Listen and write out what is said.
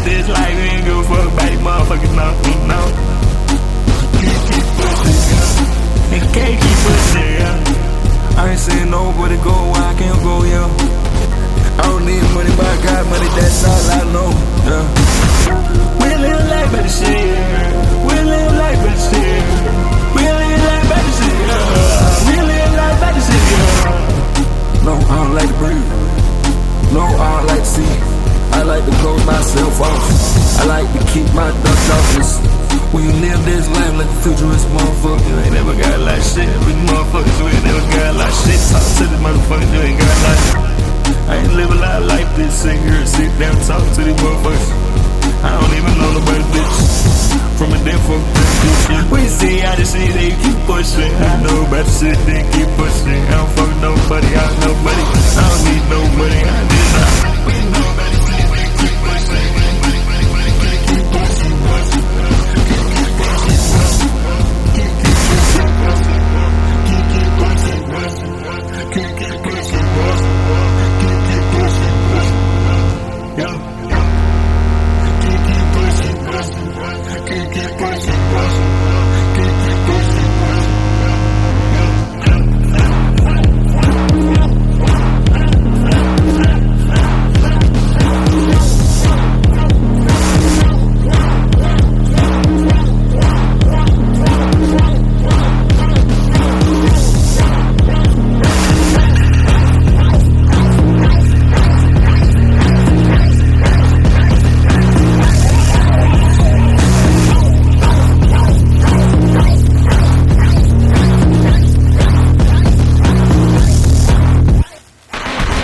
this life, we ain't give a fuck about these motherfuckers, no. Keep pushing, yeah. And can't keep pushing, yeah. I ain't seen nobody go where I can't go, yeah. I don't need money, but I got money, that's all I know, yeah. We live life better shit, yeah. We live life better shit, yeah. We live life better shit, yeah. We live life better shit, yeah. No, I don't like to breathe. No, I don't like to see. I like to close myself off. I like to keep my ducks off this. When you live this life like a futurist motherfucker, you ain't never got a lot of shit. We motherfuckers, you ain't never got a lot of shit. Talk to this motherfucker, you ain't got a lot of shit. I ain't live a lot of life this sit here, sit down, talk to these motherfuckers. I don't even know nobody, bitch. From a damn fuck bitch. We see how this shit, they keep pushing. I know about the shit, they keep pushing.